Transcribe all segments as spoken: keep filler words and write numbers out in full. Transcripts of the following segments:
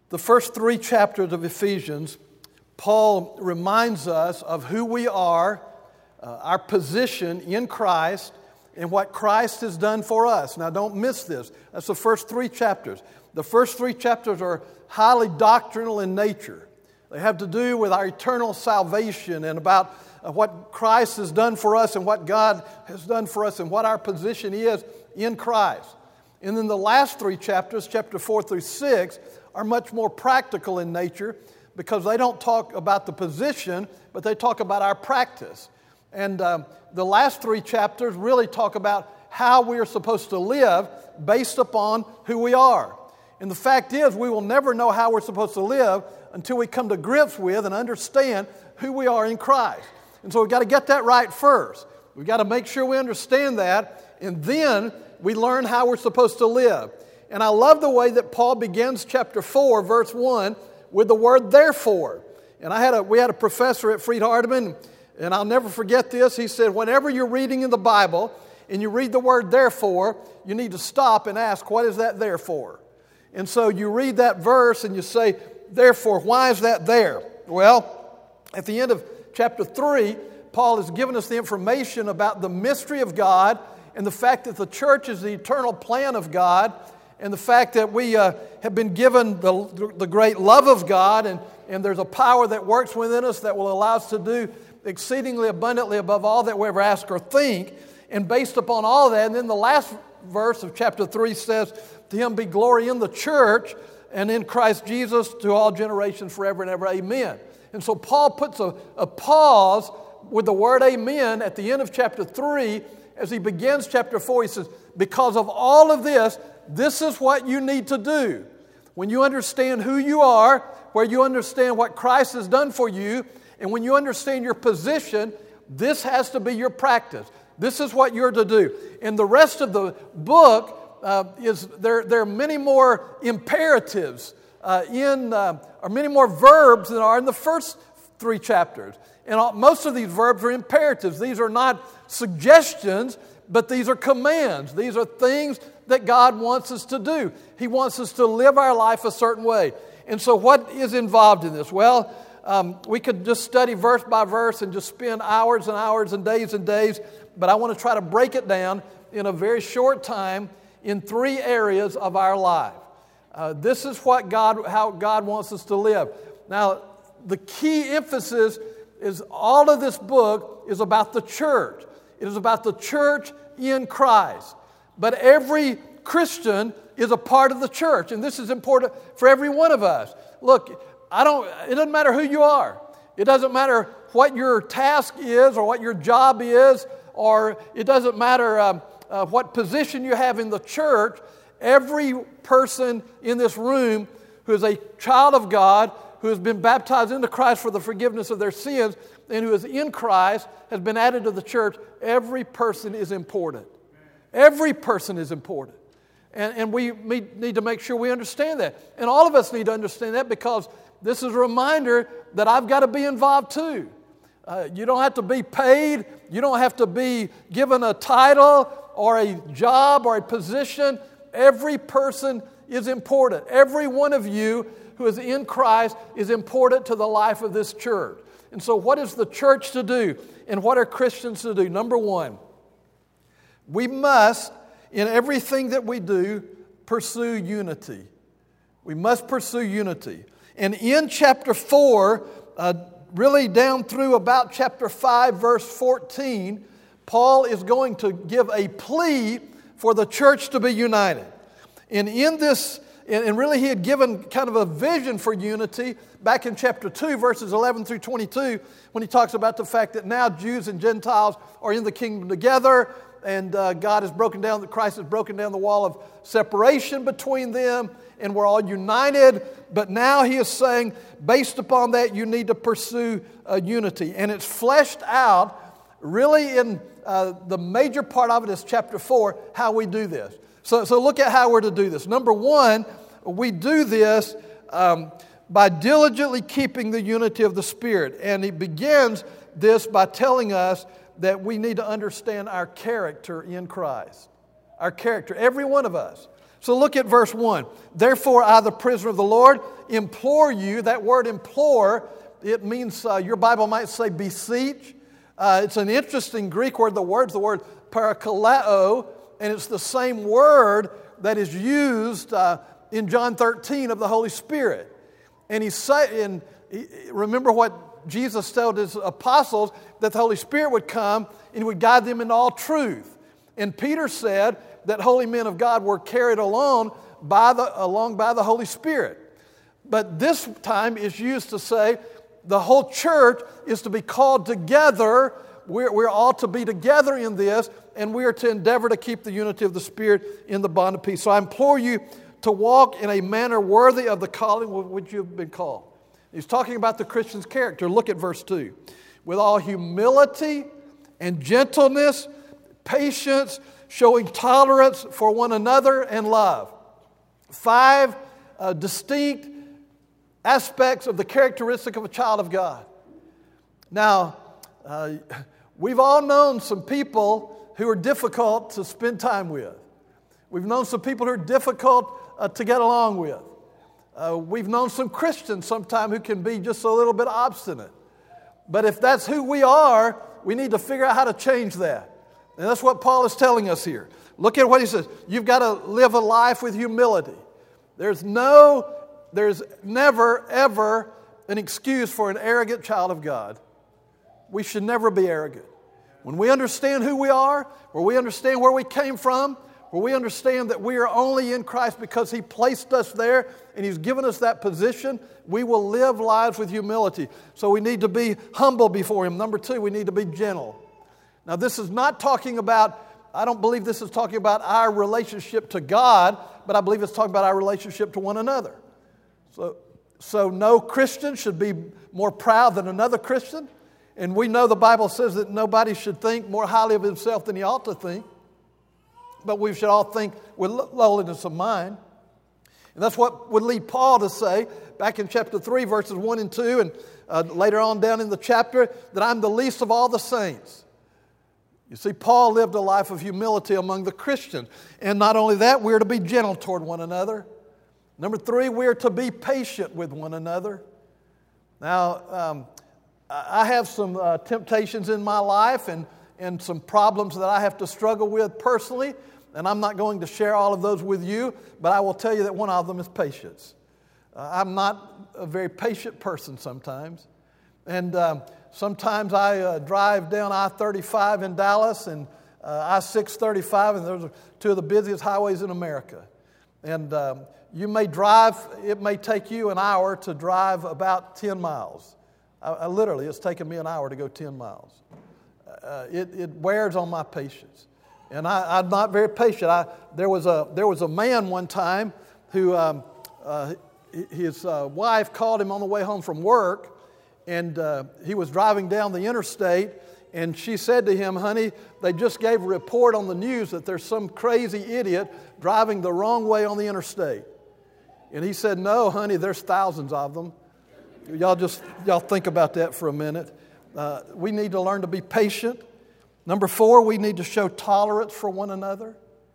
The first three chapters of Ephesians, Paul reminds us of who we are, uh, our position in Christ, and what Christ has done for us. Now, don't miss this. That's the first three chapters. The first three chapters are highly doctrinal in nature. They have to do with our eternal salvation and about uh, what Christ has done for us and what God has done for us and what our position is in Christ. And then the last three chapters, chapter four through six, are much more practical in nature because they don't talk about the position, but they talk about our practice. And um, the last three chapters really talk about how we are supposed to live based upon who we are. And the fact is, we will never know how we're supposed to live until we come to grips with and understand who we are in Christ. And so we've got to get that right first. We've got to make sure we understand that, and then we learn how we're supposed to live. And I love the way that Paul begins chapter four, verse one, with the word therefore. And I had a we had a professor at Freed-Hardeman, and I'll never forget this. He said, whenever you're reading in the Bible and you read the word therefore, you need to stop and ask, what is that there for? And so you read that verse and you say, therefore, why is that there? Well, at the end of chapter three, Paul has given us the information about the mystery of God and the fact that the church is the eternal plan of God, and the fact that we uh, have been given the, the great love of God, and, and there's a power that works within us that will allow us to do exceedingly abundantly above all that we ever ask or think. And based upon all that, and then the last verse of chapter three says, to Him be glory in the church and in Christ Jesus to all generations forever and ever. Amen. And so Paul puts a, a pause with the word amen at the end of chapter three as he begins chapter four. He says, because of all of this, this is what you need to do. When you understand who you are, where you understand what Christ has done for you, and when you understand your position, this has to be your practice. This is what you're to do. And the rest of the book uh, is there. There are many more imperatives uh, in, uh, or many more verbs than are in the first three chapters. And all, most of these verbs are imperatives. These are not suggestions, but these are commands. These are things that God wants us to do. He wants us to live our life a certain way. And so what is involved in this? Well, um, we could just study verse by verse and just spend hours and hours and days and days, but I want to try to break it down in a very short time in three areas of our life. Uh, this is what God, how God wants us to live. Now, the key emphasis is all of this book is about the church. It is about the church in Christ. But every Christian is a part of the church, and this is important for every one of us. Look, I don't. It doesn't matter who you are. It doesn't matter what your task is or what your job is, or it doesn't matter um, uh, what position you have in the church. Every person in this room who is a child of God, who has been baptized into Christ for the forgiveness of their sins, and who is in Christ, has been added to the church, every person is important. Every person is important. And, and we need to make sure we understand that. And all of us need to understand that because this is a reminder that I've got to be involved too. Uh, you don't have to be paid. You don't have to be given a title or a job or a position. Every person is important. Every one of you who is in Christ is important to the life of this church. And so what is the church to do? And what are Christians to do? Number one, we must, in everything that we do, pursue unity. We must pursue unity. And in chapter four, uh, really down through about chapter five, verse fourteen, Paul is going to give a plea for the church to be united. And in this, and really he had given kind of a vision for unity back in chapter two, verses eleven through twenty-two, when he talks about the fact that now Jews and Gentiles are in the kingdom together, and uh, God has broken down, Christ has broken down the wall of separation between them, and we're all united. But now he is saying, based upon that, you need to pursue uh, unity. And it's fleshed out really in uh, the major part of it is chapter four, how we do this. So, so look at how we're to do this. Number one, we do this um, by diligently keeping the unity of the Spirit. And he begins this by telling us that we need to understand our character in Christ. Our character, every one of us. So look at verse one. Therefore, I, the prisoner of the Lord, implore you. That word implore, it means, uh, your Bible might say beseech. Uh, it's an interesting Greek word. The word's the word parakaleo, and it's the same word that is used uh, in John thirteen of the Holy Spirit. And he's saying, remember what Jesus told his apostles, that the Holy Spirit would come and would guide them into all truth. And Peter said that holy men of God were carried along by the, along by the Holy Spirit. But this time is used to say the whole church is to be called together. We're, we're all to be together in this, and we are to endeavor to keep the unity of the Spirit in the bond of peace. So I implore you to walk in a manner worthy of the calling with which you have been called. He's talking about the Christian's character. Look at verse two. With all humility and gentleness, patience, showing tolerance for one another and love. Five uh, distinct aspects of the characteristic of a child of God. Now, uh, we've all known some people who are difficult to spend time with. We've known some people who are difficult uh, to get along with. Uh, we've known some Christians sometimes who can be just a little bit obstinate. But if that's who we are, we need to figure out how to change that. And that's what Paul is telling us here. Look at what he says. You've got to live a life with humility. There's no, there's never, ever an excuse for an arrogant child of God. We should never be arrogant. When we understand who we are, where we understand where we came from, where we understand that we are only in Christ because He placed us there and He's given us that position, we will live lives with humility. So we need to be humble before Him. Number two, we need to be gentle. Now this is not talking about, I don't believe this is talking about our relationship to God, but I believe it's talking about our relationship to one another. So, so no Christian should be more proud than another Christian. And we know the Bible says that nobody should think more highly of himself than he ought to think. But we should all think with lowliness of mind. And that's what would lead Paul to say back in chapter three, verses one and two, and uh, later on down in the chapter, that I'm the least of all the saints. You see, Paul lived a life of humility among the Christians. And not only that, we're to be gentle toward one another. Number three, we're to be patient with one another. Now, um, I have some uh, temptations in my life and, and some problems that I have to struggle with personally, and I'm not going to share all of those with you, but I will tell you that one of them is patience. Uh, I'm not a very patient person sometimes, and um, sometimes I uh, drive down I thirty-five in Dallas and uh, I six thirty-five, and those are two of the busiest highways in America. And um, you may drive, it may take you an hour to drive about ten miles. I, I literally, it's taken me an hour to go ten miles. Uh, it, it wears on my patience. And I, I'm not very patient. I, there, was a, there was a man one time who, um, uh, his uh, wife called him on the way home from work, and uh, he was driving down the interstate, and she said to him, honey, they just gave a report on the news that there's some crazy idiot driving the wrong way on the interstate. And he said, no, honey, there's thousands of them. Y'all just, y'all think about that for a minute. Uh, we need to learn to be patient. Number four, we need to show tolerance for one another.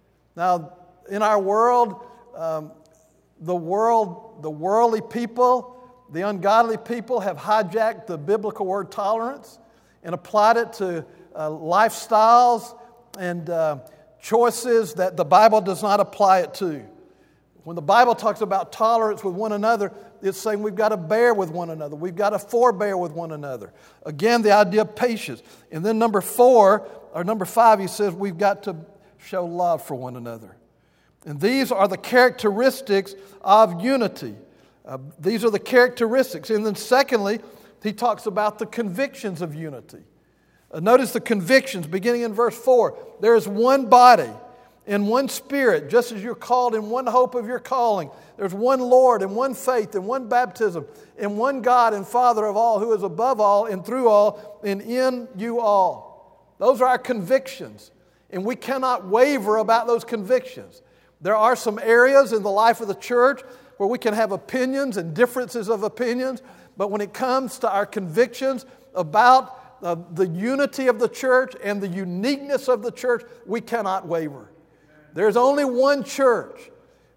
Now, in our world, um, the world, the worldly people, the ungodly people have hijacked the biblical word tolerance and applied it to uh, lifestyles and uh, choices that the Bible does not apply it to. When the Bible talks about tolerance with one another, it's saying we've got to bear with one another. We've got to forbear with one another. Again, the idea of patience. And then number four, or number five, he says we've got to show love for one another. And these are the characteristics of unity. Uh, these are the characteristics. And then secondly, he talks about the convictions of unity. Uh, notice the convictions beginning in verse four. There is one body and one Spirit, just as you're called in one hope of your calling. There's one Lord and one faith and one baptism and one God and Father of all, who is above all and through all and in you all. Those are our convictions, and we cannot waver about those convictions. There are some areas in the life of the church where we can have opinions and differences of opinions, but when it comes to our convictions about uh, the unity of the church and the uniqueness of the church, we cannot waver. There's only one church,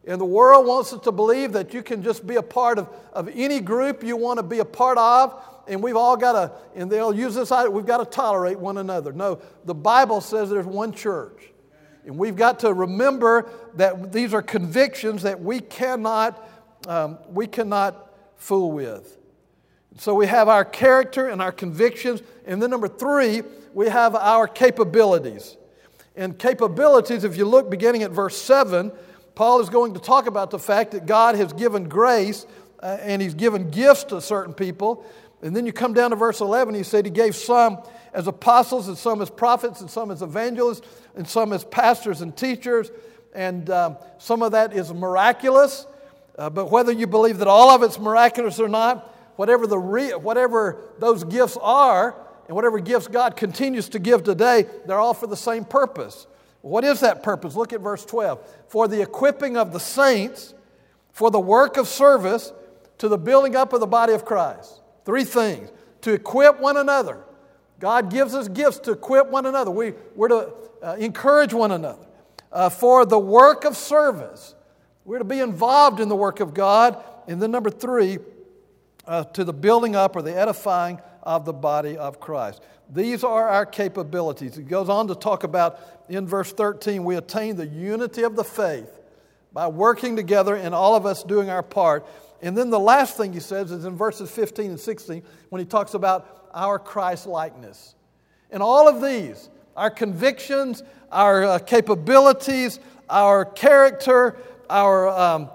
And the world wants us to believe that you can just be a part of, of any group you want to be a part of, and we've all got to, and they'll use this idea, we've got to tolerate one another. No, the Bible says there's one church. And we've got to remember that these are convictions that we cannot, um, we cannot fool with. So we have our character and our convictions. And then number three, we have our capabilities. And capabilities, if you look beginning at verse seven, Paul is going to talk about the fact that God has given grace uh, and He's given gifts to certain people. And then you come down to verse eleven, he said He gave some as apostles and some as prophets and some as evangelists and some as pastors and teachers. And um, some of that is miraculous. Uh, but whether you believe that all of it's miraculous or not, whatever the re- whatever those gifts are and whatever gifts God continues to give today, they're all for the same purpose. What is that purpose? Look at verse twelve. For the equipping of the saints, for the work of service, to the building up of the body of Christ. Three things. To equip one another. God gives us gifts to equip one another. We, we're to uh, encourage one another. Uh, for the work of service. We're to be involved in the work of God. And then number three, uh, to the building up or the edifying of the body of Christ. These are our capabilities. He goes on to talk about, in verse thirteen, we attain the unity of the faith by working together and all of us doing our part. And then the last thing he says is in verses fifteen and sixteen when he talks about our Christ-likeness. And all of these, our convictions, our uh, capabilities, our character, our um,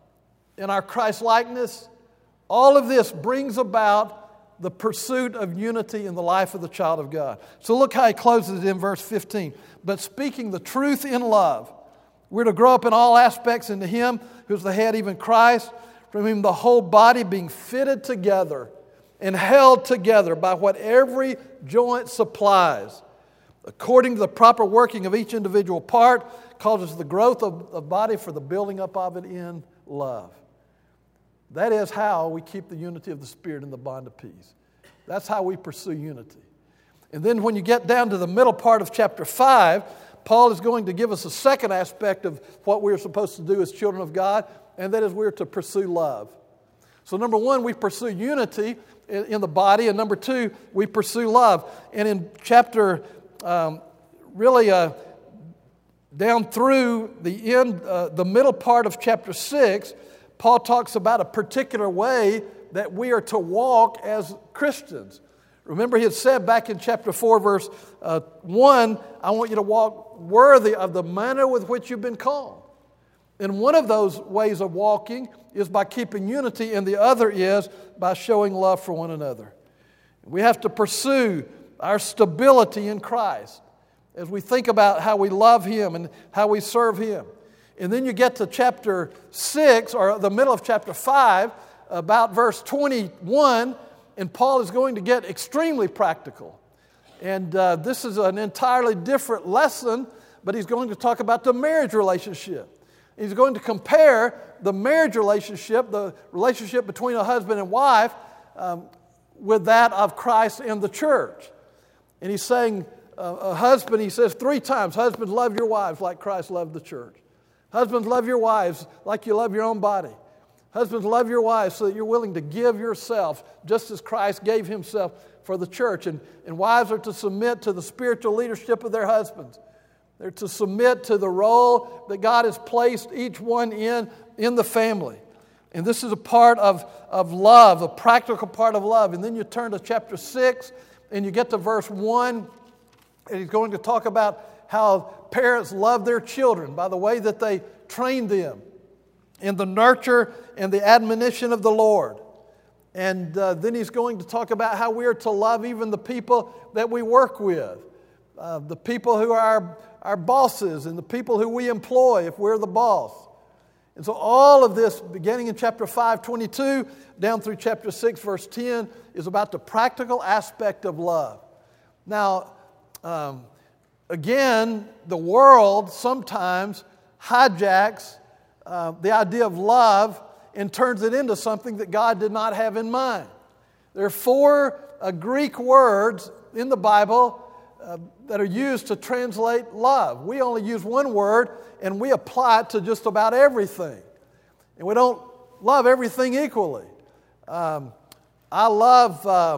and our Christ-likeness, all of this brings about the pursuit of unity in the life of the child of God. So look how he closes it in verse fifteen. But speaking the truth in love, we're to grow up in all aspects into Him who's the head, even Christ, from whom the whole body being fitted together and held together by what every joint supplies, according to the proper working of each individual part, causes the growth of the body for the building up of it in love. That is how we keep the unity of the Spirit in the bond of peace. That's how we pursue unity. And then when you get down to the middle part of chapter five, Paul is going to give us a second aspect of what we're supposed to do as children of God, and that is we're to pursue love. So number one, we pursue unity in the body, and number two, we pursue love. And in chapter, um, really uh, down through the end, uh, the middle part of chapter six, Paul talks about a particular way that we are to walk as Christians. Remember, he had said back in chapter four, verse uh, one, I want you to walk worthy of the manner with which you've been called. And one of those ways of walking is by keeping unity, and the other is by showing love for one another. We have to pursue our stability in Christ as we think about how we love Him and how we serve Him. And then you get to chapter six, or the middle of chapter five, about verse twenty-one, and Paul is going to get extremely practical. And uh, this is an entirely different lesson, but he's going to talk about the marriage relationship. He's going to compare the marriage relationship, the relationship between a husband and wife, um, with that of Christ and the church. And he's saying, uh, a husband, he says three times, husbands, love your wives like Christ loved the church. Husbands, love your wives like you love your own body. Husbands, love your wives so that you're willing to give yourself just as Christ gave Himself for the church. And, and wives are to submit to the spiritual leadership of their husbands. They're to submit to the role that God has placed each one in, in the family. And this is a part of, of love, a practical part of love. And then you turn to chapter six, and you get to verse one, and he's going to talk about how parents love their children by the way that they train them in the nurture and the admonition of the Lord. And uh, then he's going to talk about how we are to love even the people that we work with, uh, the people who are our, our bosses and the people who we employ if we're the boss. And so all of this, beginning in chapter five, twenty-two, down through chapter six, verse ten, is about the practical aspect of love. Now, um, again, the world sometimes hijacks uh, the idea of love and turns it into something that God did not have in mind. There are four uh, Greek words in the Bible uh, that are used to translate love. We only use one word, and we apply it to just about everything. And we don't love everything equally. Um, I love uh,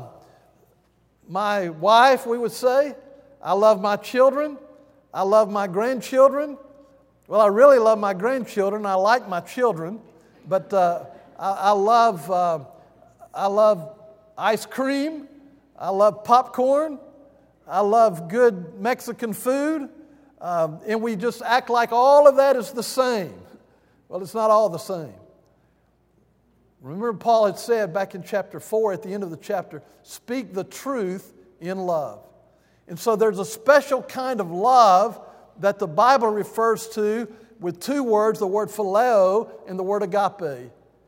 my wife, we would say. I love my children. I love my grandchildren. Well, I really love my grandchildren. I like my children. But uh, I, I love uh, I love ice cream. I love popcorn. I love good Mexican food. Um, and we just act like all of that is the same. Well, it's not all the same. Remember, Paul had said back in chapter four, at the end of the chapter, speak the truth in love. And so there's a special kind of love that the Bible refers to with two words, the word phileo and the word agape.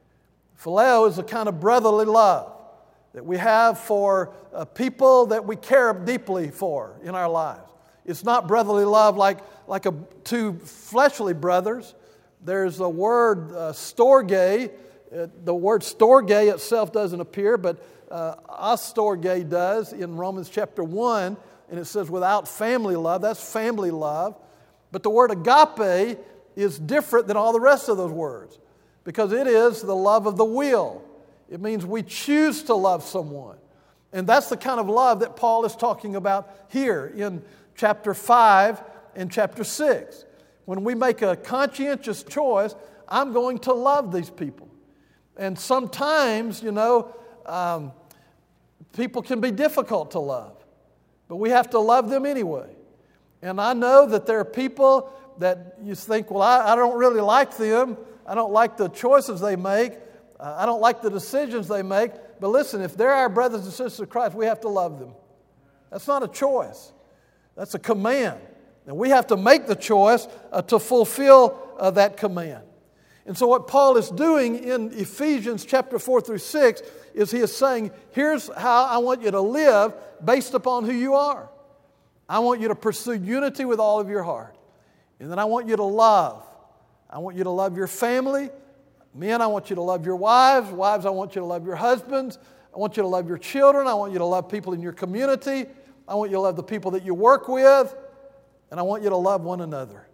Phileo is a kind of brotherly love that we have for uh, people that we care deeply for in our lives. It's not brotherly love like, like a, two fleshly brothers. There's a word, uh, storge. Uh, the word storge itself doesn't appear, but uh, astorge does in Romans chapter one, and it says without family love. That's family love. But the word agape is different than all the rest of those words because it is the love of the will. It means we choose to love someone. And that's the kind of love that Paul is talking about here in chapter five and chapter six. When we make a conscientious choice, I'm going to love these people. And sometimes, you know, um, people can be difficult to love, but we have to love them anyway. And I know that there are people that you think, well, I, I don't really like them. I don't like the choices they make. Uh, I don't like the decisions they make. But listen, if they're our brothers and sisters of Christ, we have to love them. That's not a choice. That's a command. And we have to make the choice uh, to fulfill uh, that command. And so what Paul is doing in Ephesians chapter four through six is he is saying, here's how I want you to live based upon who you are. I want you to pursue unity with all of your heart. And then I want you to love. I want you to love your family. Men, I want you to love your wives. Wives, I want you to love your husbands. I want you to love your children. I want you to love people in your community. I want you to love the people that you work with. And I want you to love one another.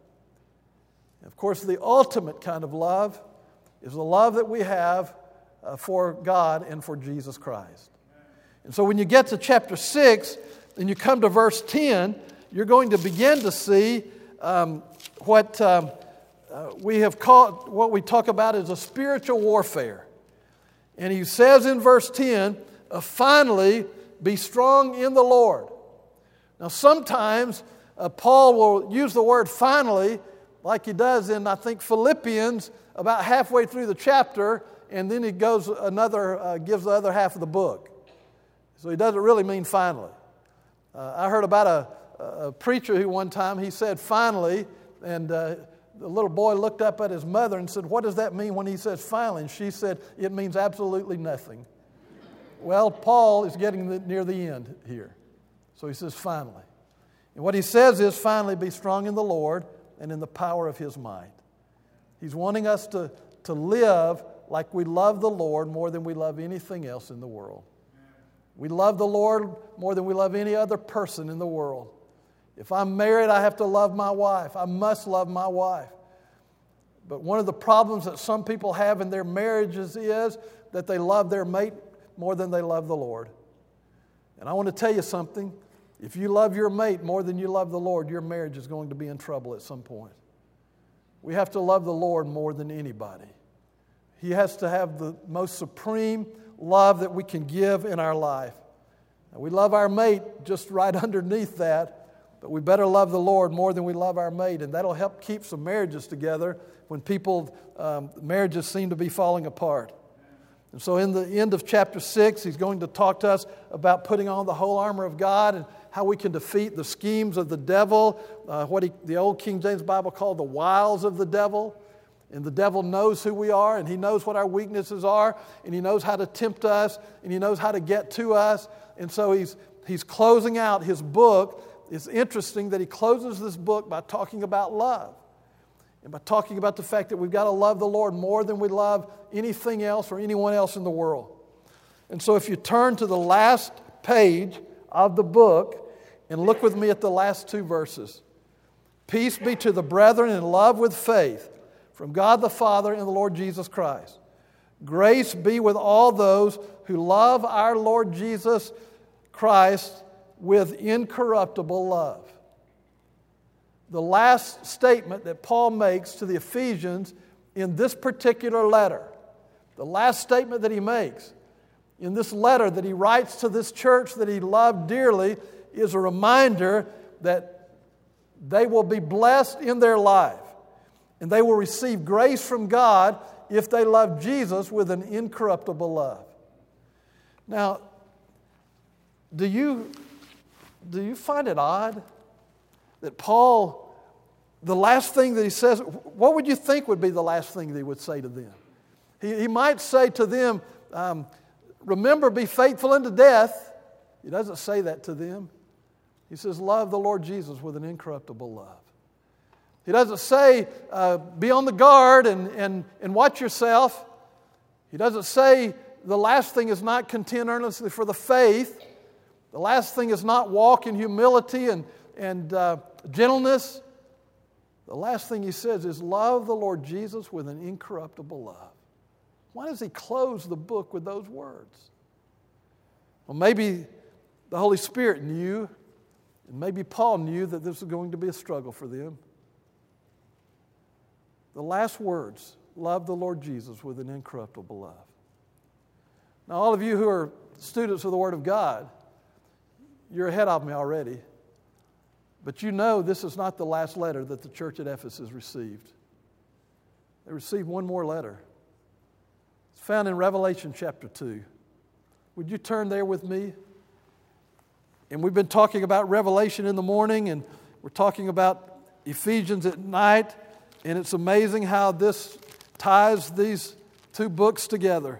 And of course, the ultimate kind of love is the love that we have uh, for God and for Jesus Christ. And so when you get to chapter six and you come to verse ten, you're going to begin to see um, what um, uh, we have called, what we talk about as a spiritual warfare. And he says in verse ten, uh, finally, be strong in the Lord. Now sometimes uh, Paul will use the word finally like he does in, I think, Philippians about halfway through the chapter, and then he goes another, uh, gives the other half of the book. So he doesn't really mean finally. Uh, I heard about a, a preacher who one time, he said finally, and uh, the little boy looked up at his mother and said, what does that mean when he says finally? And she said, it means absolutely nothing. Well, Paul is getting the, near the end here. So he says finally. And what he says is finally be strong in the Lord and in the power of His might. He's wanting us to, to live like we love the Lord more than we love anything else in the world. We love the Lord more than we love any other person in the world. If I'm married, I have to love my wife. I must love my wife. But one of the problems that some people have in their marriages is that they love their mate more than they love the Lord. And I want to tell you something. If you love your mate more than you love the Lord, your marriage is going to be in trouble at some point. We have to love the Lord more than anybody. He has to have the most supreme love that we can give in our life. Now, we love our mate just right underneath that, but we better love the Lord more than we love our mate, and that'll help keep some marriages together when people, um, marriages seem to be falling apart. And so in the end of chapter six, he's going to talk to us about putting on the whole armor of God and how we can defeat the schemes of the devil, uh, what he, the old King James Bible called the wiles of the devil. And the devil knows who we are, and he knows what our weaknesses are, and he knows how to tempt us, and he knows how to get to us. And so he's, he's closing out his book. It's interesting that he closes this book by talking about love. And by talking about the fact that we've got to love the Lord more than we love anything else or anyone else in the world. And so if you turn to the last page of the book, And look with me at the last two verses. Peace be to the brethren in love with faith, from God the Father and the Lord Jesus Christ. Grace be with all those who love our Lord Jesus Christ with incorruptible love. The last statement that Paul makes to the Ephesians in this particular letter, the last statement that he makes in this letter that he writes to this church that he loved dearly, is a reminder that they will be blessed in their life and they will receive grace from God if they love Jesus with an incorruptible love. Now, do you, do you find it odd that Paul, the last thing that he says, what would you think would be the last thing that he would say to them? He, he might say to them, um, remember, be faithful unto death. He doesn't say that to them. He says, love the Lord Jesus with an incorruptible love. He doesn't say, uh, be on the guard and, and, and watch yourself. He doesn't say, the last thing is not contend earnestly for the faith. The last thing is not walk in humility and, and uh, gentleness. The last thing he says is love the Lord Jesus with an incorruptible love. Why does he close the book with those words? Well, maybe the Holy Spirit knew, and maybe Paul knew that this was going to be a struggle for them. The last words, love the Lord Jesus with an incorruptible love. Now, all of you who are students of the Word of God, you're ahead of me already. But you know this is not the last letter that the church at Ephesus received. They received one more letter. It's found in Revelation chapter two. Would you turn there with me? And we've been talking about Revelation in the morning, and we're talking about Ephesians at night, and it's amazing how this ties these two books together.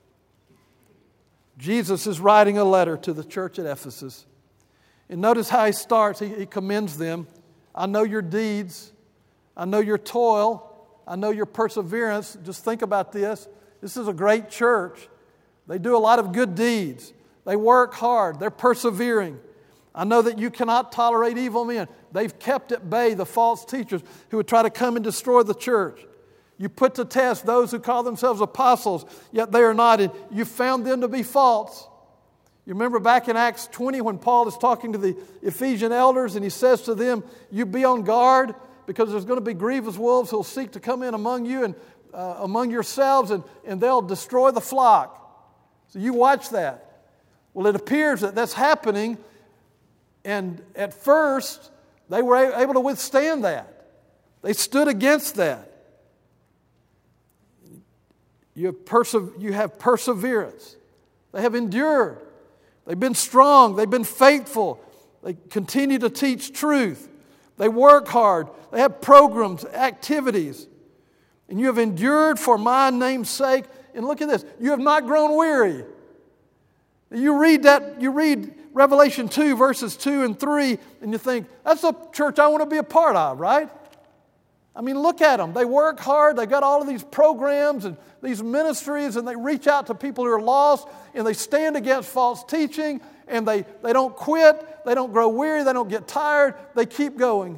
Jesus is writing a letter to the church at Ephesus. And notice how he starts. He, he commends them. I know your deeds. I know your toil. I know your perseverance. Just think about this. This is a great church. They do a lot of good deeds. They work hard. They're persevering. I know that you cannot tolerate evil men. They've kept at bay the false teachers who would try to come and destroy the church. You put to test those who call themselves apostles, yet they are not, and you found them to be false. You remember back in Acts twenty when Paul is talking to the Ephesian elders and he says to them, you be on guard because there's going to be grievous wolves who will seek to come in among you and uh, among yourselves and, and they'll destroy the flock. So you watch that. Well, it appears that that's happening, and at first they were able to withstand that. They stood against that. You have, perse- you have perseverance. They have endured. They've been strong. They've been faithful. They continue to teach truth. They work hard. They have programs, activities. And you have endured for my name's sake. And look at this. You have not grown weary. You read that, you read Revelation two, verses two and three, and you think, that's a church I want to be a part of, right? I mean, look at them. They work hard. They got all of these programs and these ministries, and they reach out to people who are lost, and they stand against false teaching, and they, they don't quit. They don't grow weary. They don't get tired. They keep going.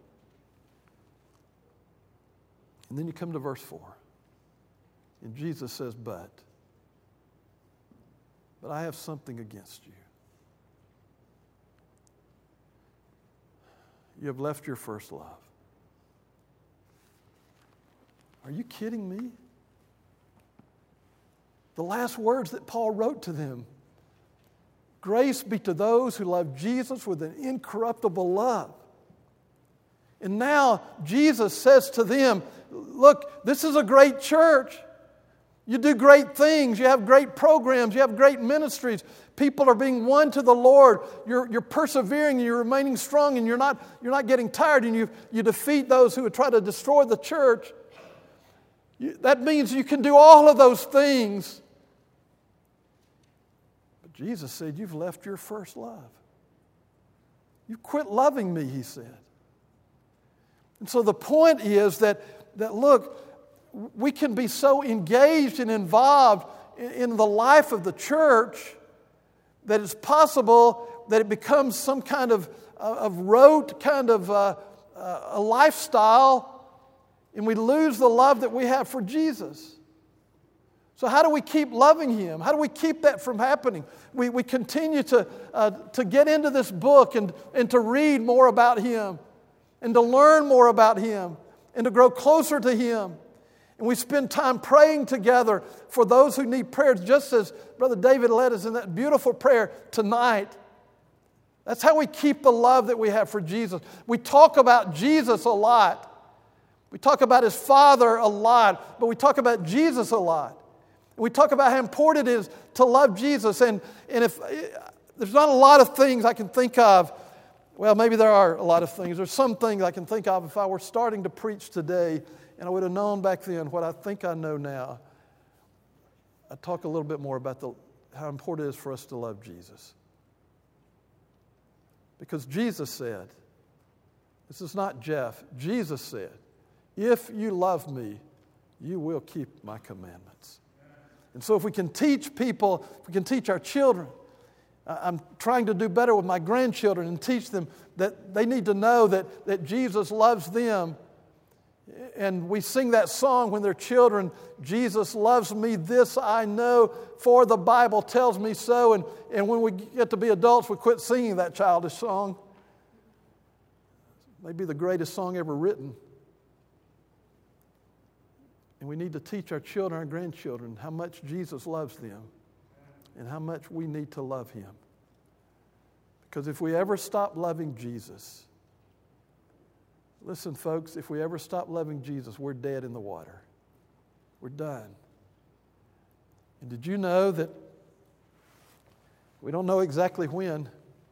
And then you come to verse four, and Jesus says, but, but I have something against you. You have left your first love. Are you kidding me? The last words that Paul wrote to them. Grace be to those who love Jesus with an incorruptible love. And now Jesus says to them, look, this is a great church. You do great things. You have great programs. You have great ministries. People are being won to the Lord. You're, you're persevering and you're remaining strong and you're not, you're not getting tired, and you, you defeat those who would try to destroy the church. You, that means you can do all of those things. But Jesus said, you've left your first love. You've quit loving me, he said. And so the point is that, that look, we can be so engaged and involved in, in the life of the church that it's possible that it becomes some kind of of rote kind of uh, uh, a lifestyle, and we lose the love that we have for Jesus. So how do we keep loving Him? How do we keep that from happening? We, we continue to, uh, to get into this book and, and to read more about Him and to learn more about Him and to grow closer to Him. And we spend time praying together for those who need prayer, just as Brother David led us in that beautiful prayer tonight. That's how we keep the love that we have for Jesus. We talk about Jesus a lot. We talk about His Father a lot, but we talk about Jesus a lot. We talk about how important it is to love Jesus. And, and if there's not a lot of things I can think of, well, maybe there are a lot of things. There's some things I can think of if I were starting to preach today and I would have known back then what I think I know now. I'd talk a little bit more about the, how important it is for us to love Jesus. Because Jesus said, this is not Jeff, Jesus said, if you love me, you will keep my commandments. And so if we can teach people, if we can teach our children, I'm trying to do better with my grandchildren and teach them that they need to know that, that Jesus loves them. And we sing that song when they're children, Jesus loves me, this I know, for the Bible tells me so. And, and when we get to be adults, we quit singing that childish song. It may be the greatest song ever written. And we need to teach our children, our grandchildren, how much Jesus loves them and how much we need to love Him. Because if we ever stop loving Jesus, listen, folks, if we ever stop loving Jesus, we're dead in the water. We're done. And did you know that we don't know exactly when,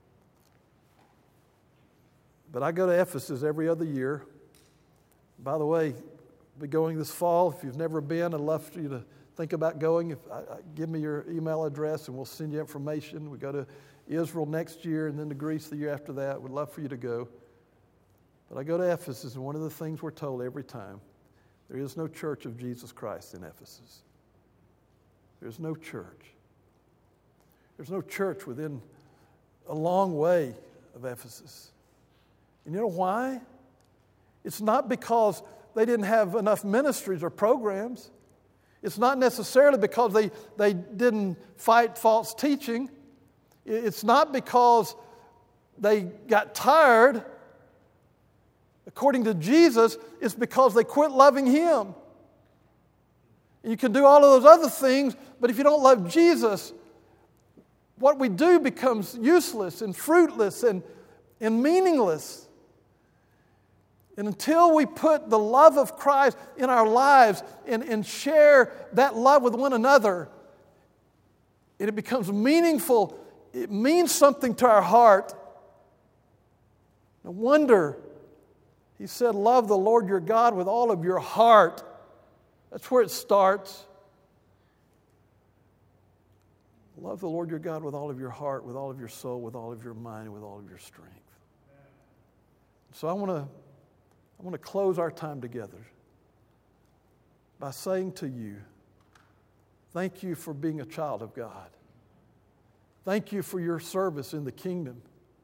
but I go to Ephesus every other year. By the way, I'll be going this fall. If you've never been, I'd love for you to think about going. If I, I, give me your email address and we'll send you information. We go to Israel next year and then to Greece the year after that. We'd love for you to go. But I go to Ephesus, and one of the things we're told every time, there is no church of Jesus Christ in Ephesus. There's no church. There's no church within a long way of Ephesus. And you know why? It's not because they didn't have enough ministries or programs. It's not necessarily because they, they didn't fight false teaching. It's not because they got tired. According to Jesus, it's because they quit loving Him. You can do all of those other things, but if you don't love Jesus, what we do becomes useless and fruitless and, and meaningless. And until we put the love of Christ in our lives and, and share that love with one another, and it becomes meaningful, it means something to our heart. No wonder He said, love the Lord your God with all of your heart. That's where it starts. Love the Lord your God with all of your heart, with all of your soul, with all of your mind, and with all of your strength. So I want to I want to close our time together by saying to you, thank you for being a child of God. Thank you for your service in the kingdom.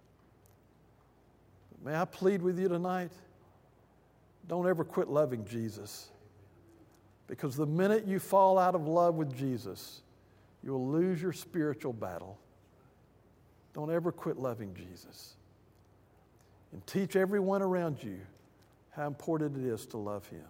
May I plead with you tonight? Don't ever quit loving Jesus. Because the minute you fall out of love with Jesus, you will lose your spiritual battle. Don't ever quit loving Jesus. And teach everyone around you how important it is to love Him.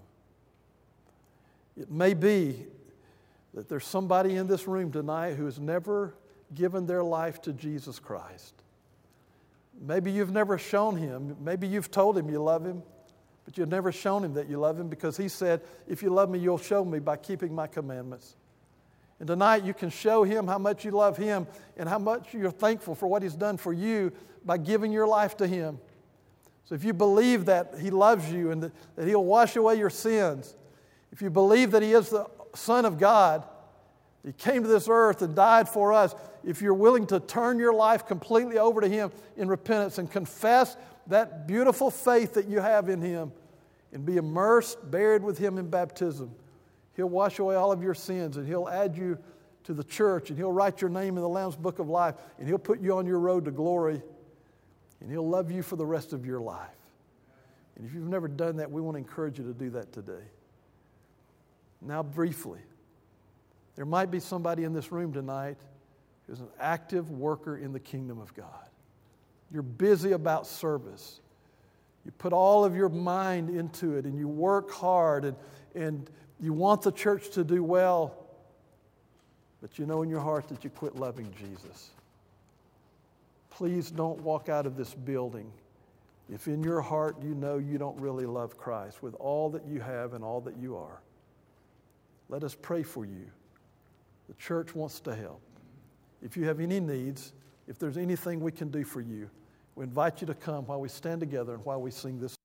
It may be that there's somebody in this room tonight who has never given their life to Jesus Christ. Maybe you've never shown Him. Maybe you've told Him you love Him, but you've never shown Him that you love Him because He said, if you love me, you'll show me by keeping my commandments. And tonight you can show Him how much you love Him and how much you're thankful for what He's done for you by giving your life to Him. So if you believe that He loves you and that, that He'll wash away your sins, if you believe that He is the Son of God, He came to this earth and died for us, if you're willing to turn your life completely over to Him in repentance and confess that beautiful faith that you have in Him and be immersed, buried with Him in baptism, He'll wash away all of your sins and He'll add you to the church and He'll write your name in the Lamb's Book of Life and He'll put you on your road to glory. And He'll love you for the rest of your life. And if you've never done that, we want to encourage you to do that today. Now, briefly, there might be somebody in this room tonight who's an active worker in the kingdom of God. You're busy about service. You put all of your mind into it, and you work hard, and, and you want the church to do well, but you know in your heart that you quit loving Jesus. Please don't walk out of this building if in your heart you know you don't really love Christ with all that you have and all that you are. Let us pray for you. The church wants to help. If you have any needs, if there's anything we can do for you, we invite you to come while we stand together and while we sing this